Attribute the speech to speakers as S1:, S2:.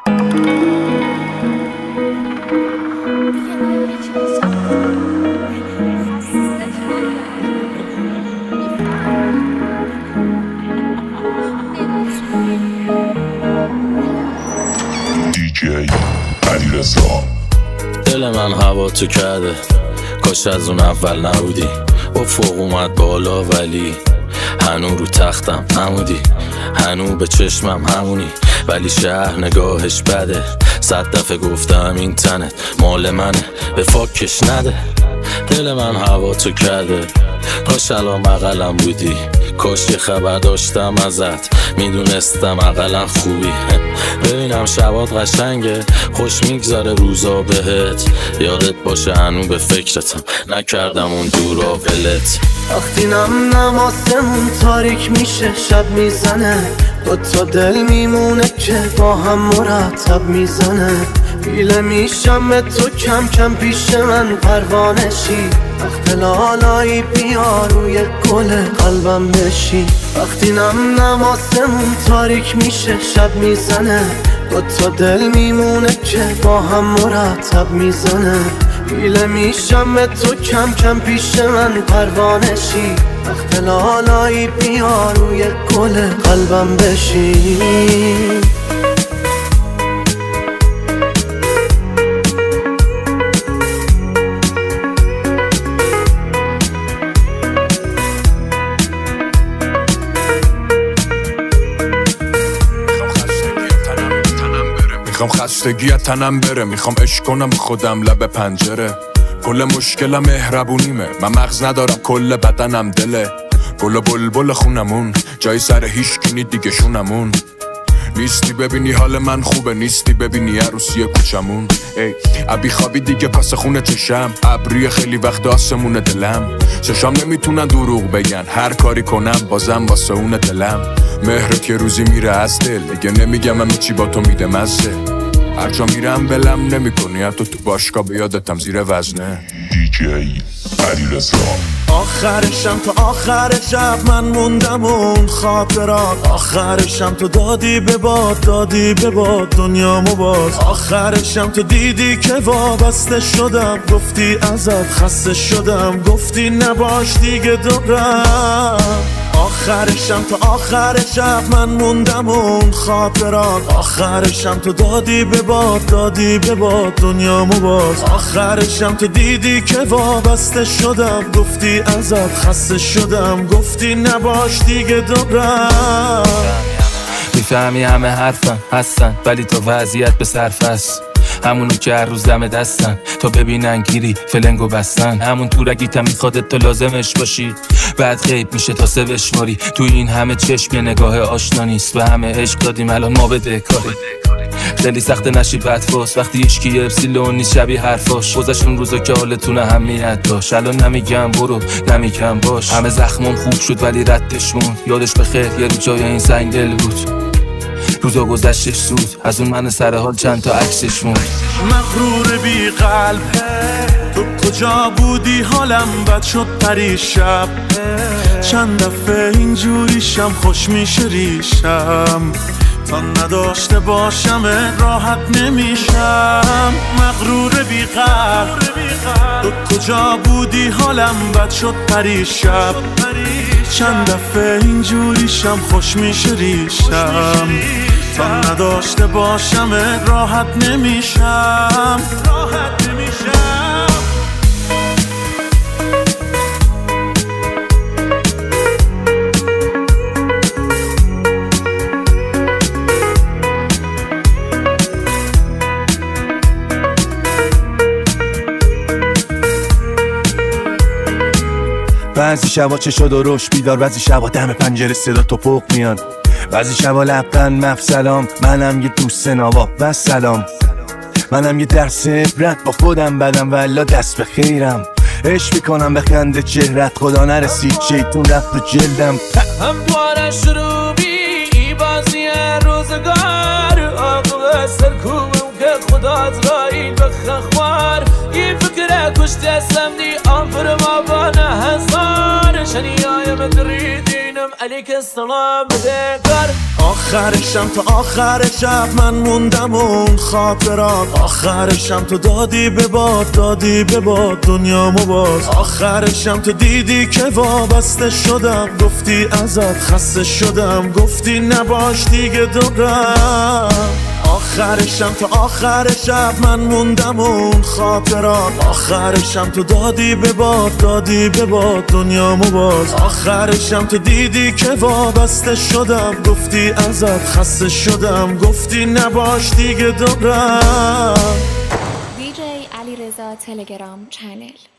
S1: دل من هوا تو کرده، کاش از اون اول نبودی. افق اومد بالا ولی هنو رو تختم همودی، هنو به چشمم همونی، ولی شهر نگاهش بده. 100 دفعه گفتم این تنت مال منه، به فاکش نده. دل من هوا تو کرده، کاش الان بغلم بودی، کاش یه خبر داشتم ازت، میدونستم اقلا خوبی. ببینم شبات قشنگه، خوش میگذره روزا بهت، یادت باشه هنو به فکرتم، نکردم اون دورا ولت.
S2: وقتی نم آسمون تاریک میشه، شب میزنه، دوتا دل میمونه که با هم مرتب میزنه. پیله میشم به تو کم کم پیش من پروانشی، وقت لالایی بیا روی گل قلبم بشی. وقتی نم آسمون تاریک میشه، شب میزنه، دوتا دل میمونه که با هم مرتب میزنه. پیله میشم به تو کم کم پیش من پروانشی، وقت لالایی بیا روی گل قلبم بشی.
S3: میخوام خستگی تنم بره، میخوام عشق کنم خودم لب پنجره. کل مشکلم مهربونیمه، من مغز ندارم کل بدنم دله. گل و بلبل خونمون جای سر هیچ کنی دیگه شونمون. نیستی ببینی حال من خوبه، نیستی ببینی عروسی کوچمون. ای ابی خوابی دیگه پس خونه چشم، ابری خیلی وقت آسمون دلم. چشام نمیتونن دروغ بگن، هر کاری کنم بازم واسه اون دلم. مهرت یه روزی میره از دل، دیگه نمیگم همه چی با تو میده مزه. هر جا میرم بلم نمی کنی، حتی تو باشگاه بیادتم زیر وزنه.
S4: دیجی علیرضا.
S5: آخرشم تا آخر شب من موندم اون خاطرات، آخرشم تو دادی به باد، دادی به باد دنیامو باز. آخرشم تو دیدی که وابسته شدم، گفتی ازت خسته شدم، گفتی نباش دیگه دورم. آخرشم تا آخر شب من موندم اون خاطرات، آخرشم تو دادی به باد، دادی به باد دنیامو باز. آخرشم تو دیدی که وابسته شدم، گفتی ازت خسته شدم، گفتی نباش دیگه دورم.
S6: میفهمی همه حرفم هستن، ولی تو وضعیت به صرف است. همونو که هر روز دم دستن، تا ببینن گیری فلنگو بستن. همون تورگیتم میخواد تو لازمش باشی، بعد غیب میشه تا 3 بشماری. تو این همه چشم یه نگاه آشنا نیست، به همه عشق دادیم الان ما بدهکاری. خیلی سخت نشی بدفاس وقتی هیچکی اپسیلون نیست شبیه حرفاش. گذشتون روزا که حالتون اهمیت داشت، الان نمیگم برو نمیگم باش. همه زخمم خوب شد ولی ردش موند، یادش بخیر یه رو جای این سنگ دل بود. روزا گذشتش سود، از اون من سر حال چند تا عکسش موند.
S5: مغرور بی قلب تو کجا بودی، حالم بد شد پریشب. چند دفعه اینجوریشم خوش میشه ریشم، تا نداشته باشم راحت نمیشم. مغرور بی قلب تو کجا بودی، حالم بد شد پریشب. چند دفعه اینجوریشم خوش میشه ریشم، تا نداشته باشم راحت نمیشم، راحت نمیشم.
S7: بعضی شبا چه شد و روش بیدار، بعضی شبا دم پنجره صدا توپق میان، بعضی شبا لبخند مفصلام. منم یه دوست نوا و سلام، منم یه درس عبرت با خودم بدم والا دست به خیرم. عشق میکنم به خنده چهرت، خدا نرسید شیطون رفت و جلدم.
S8: همواره شروع بی بازی روزگار، آقا سرکوبم که خدا ازرائیل بخخوار. این فکره کشته سمدی آن فرما بانه هزار، شنیایم تریدینم علیک السلام بده کار.
S5: آخرشم تا آخر شب من موندم اون خاطرات، آخرشم تو دادی به باد، دادی به باد دنیامو باز، آخرشم تو دیدی که وابسته شدم، گفتی ازت خسته شدم، گفتی نباش دیگه دورم. آخرشم تا آخر شب من موندم اون خاطرات، آخرشم تو دادی به باد، دادی به باد دنیامو باز، آخرشم تو دیدی که وابسته شدم، گفتی ازت خسته شدم، گفتی نباش دیگه دورم.
S9: DJ علیرضا تلگرام چنل.